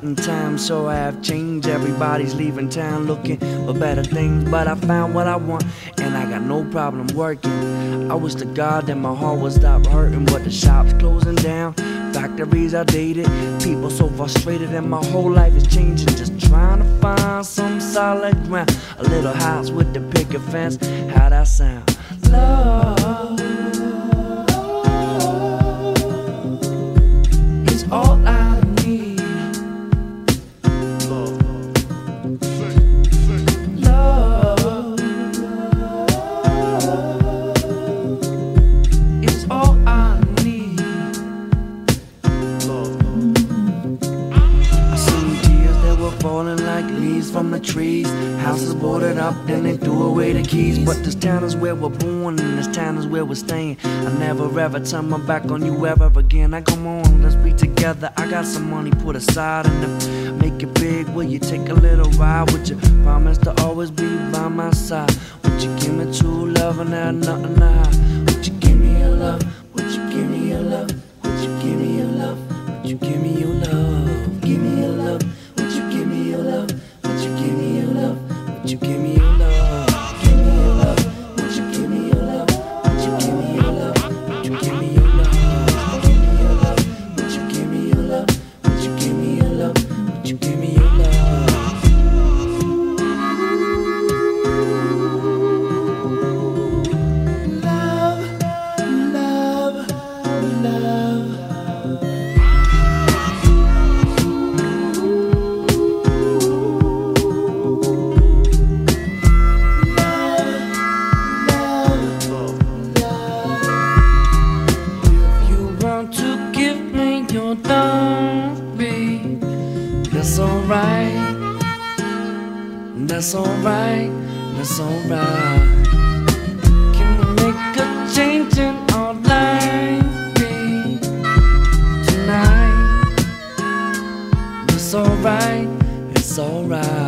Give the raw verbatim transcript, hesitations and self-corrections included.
in time, so I have changed. Everybody's leaving town looking for better things, but I found what I want, and I got no problem working. I wish to God that my heart would stop hurting, but the shop's closing down, factories outdated, people so frustrated, and my whole life is changing. Just trying to find some solid ground, a little house with the picket fence. How that sound? Love is all I need. Love, love is all I need. Love. I seen tears that were falling like leaves from the trees. Houses boarded up, then they threw away the keys. But this town is where we're born, and this town is where we're staying. I never ever turn my back on you ever again. I come on, let's be together. I got some money put aside, and to make it big, will you take a little ride? Would you promise to always be by my side? Would you give me true love and have nothing to hide? Would you give me your love? Would you give me your love? Would you give me your love? Would you give me your love? Give me your love. Would you give me your love? Would you give me your love? Would you give me your love? Give me your love. Would you give me your love? Would you give me your love? Would you give me your love? Give me your love. Would you give me your love? Would you give me your love? Would you give me your love? Love, love, love. That's alright, that's alright, that's alright. Can we make a change in our life, babe, tonight? That's alright, it's alright.